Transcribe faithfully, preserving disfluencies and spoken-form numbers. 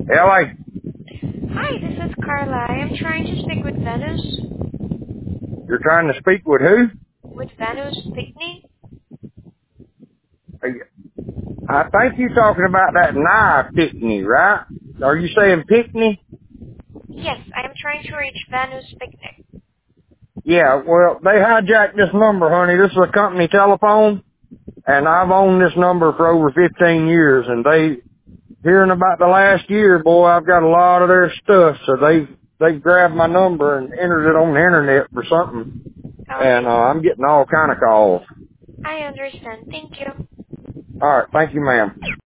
L A. Hi, this is Carla. I am trying to speak with Venus. You're trying to speak with who? With Venus Pickney? I think you're talking about that knife Pickney, right? Are you saying Pickney? Yes, I am trying to reach Venus Picnic. Yeah, well, they hijacked this number, honey. This is a company telephone, and I've owned this number for over fifteen years, and they, here in about the last year, boy, I've got a lot of their stuff, so they they grabbed my number and entered it on the internet for something, and uh, Okay, I'm getting all kind of calls. I understand. Thank you. All right, thank you, ma'am.